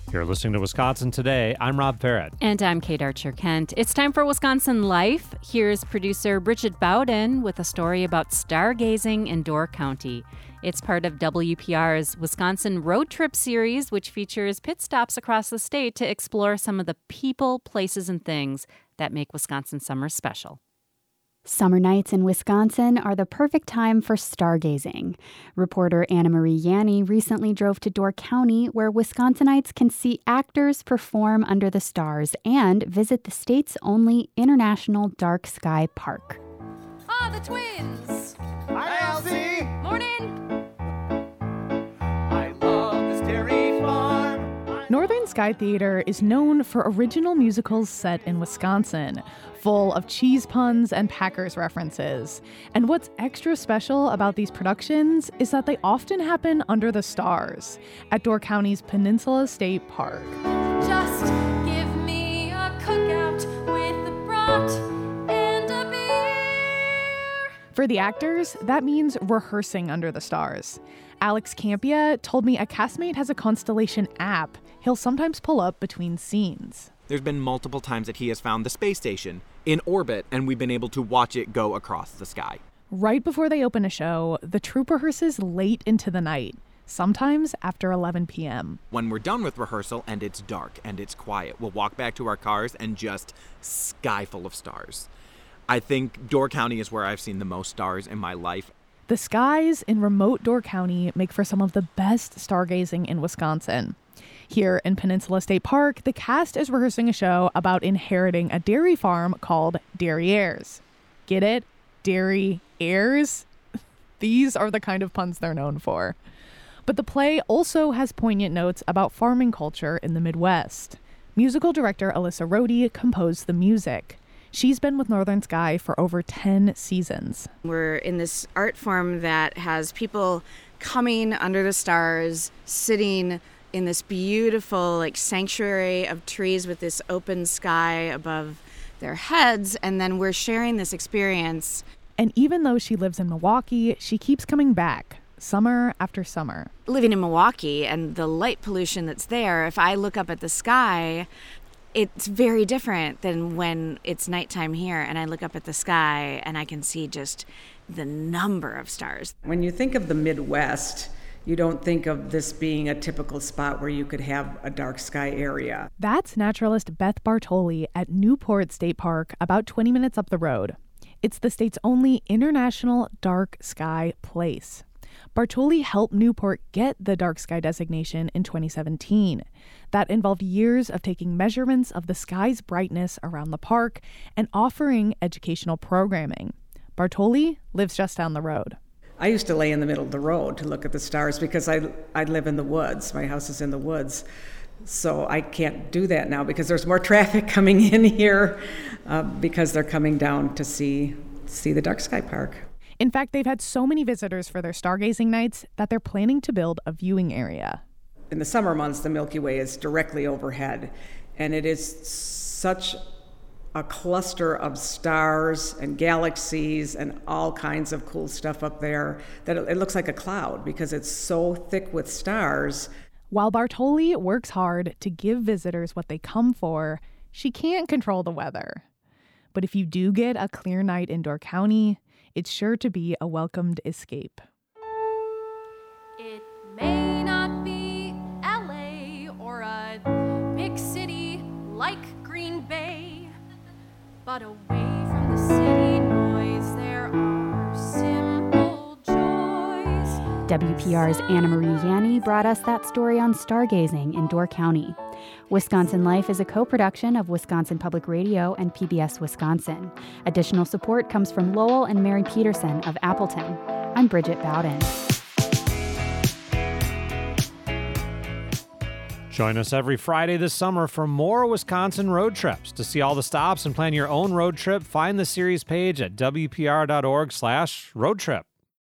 You're listening to Wisconsin Today. I'm Rob Farrett. And I'm Kate Archer-Kent. It's time for Wisconsin Life. Here's producer Bridget Bowden with a story about stargazing in Door County. It's part of WPR's Wisconsin Road Trip series, which features pit stops across the state to explore some of the people, places, and things that make Wisconsin summer special. Summer nights in Wisconsin are the perfect time for stargazing. Reporter Anna Marie Yanni recently drove to Door County, where Wisconsinites can see actors perform under the stars and visit the state's only international dark sky park. Ah, the twins! Hi, Elsie! Morning! I love this dairy farm. Northern Sky Theater is known for original musicals set in Wisconsin, full of cheese puns and Packers references. And what's extra special about these productions is that they often happen under the stars at Door County's Peninsula State Park. Just give me a cookout with a brat and a beer. For the actors, that means rehearsing under the stars. Alex Campia told me a castmate has a Constellation app he'll sometimes pull up between scenes. There's been multiple times that he has found the space station in orbit, and we've been able to watch it go across the sky. Right before they open a show, the troupe rehearses late into the night, sometimes after 11 p.m. When we're done with rehearsal and it's dark and it's quiet, we'll walk back to our cars and just sky full of stars. I think Door County is where I've seen the most stars in my life. The skies in remote Door County make for some of the best stargazing in Wisconsin. Here in Peninsula State Park, the cast is rehearsing a show about inheriting a dairy farm called Derriers. Get it? Dairy heirs? These are the kind of puns they're known for. But the play also has poignant notes about farming culture in the Midwest. Musical director Alyssa Rohde composed the music. She's been with Northern Sky for over 10 seasons. We're in this art form that has people coming under the stars, sitting in this beautiful sanctuary of trees with this open sky above their heads, and then we're sharing this experience. And even though she lives in Milwaukee, she keeps coming back, summer after summer. Living in Milwaukee and the light pollution that's there, if I look up at the sky, it's very different than when it's nighttime here and I look up at the sky and I can see just the number of stars. When you think of the Midwest, you don't think of this being a typical spot where you could have a dark sky area. That's naturalist Beth Bartoli at Newport State Park, about 20 minutes up the road. It's the state's only international dark sky place. Bartoli helped Newport get the dark sky designation in 2017. That involved years of taking measurements of the sky's brightness around the park and offering educational programming. Bartoli lives just down the road. I used to lay in the middle of the road to look at the stars because I live in the woods. My house is in the woods. So I can't do that now because there's more traffic coming in here because they're coming down to see the dark sky park. In fact, they've had so many visitors for their stargazing nights that they're planning to build a viewing area. In the summer months, the Milky Way is directly overhead, and it is such a cluster of stars and galaxies and all kinds of cool stuff up there that it looks like a cloud because it's so thick with stars. While Bartoli works hard to give visitors what they come for, she can't control the weather. But if you do get a clear night in Door County, it's sure to be a welcomed escape. It may not be LA or a big city like Green Bay, but away from the city noise, there are simple joys. WPR's Anna Marie Yanni brought us that story on stargazing in Door County. Wisconsin Life is a co-production of Wisconsin Public Radio and PBS Wisconsin. Additional support comes from Lowell and Mary Peterson of Appleton. I'm Bridget Bowden. Join us every Friday this summer for more Wisconsin road trips. To see all the stops and plan your own road trip, find the series page at wpr.org/roadtrip.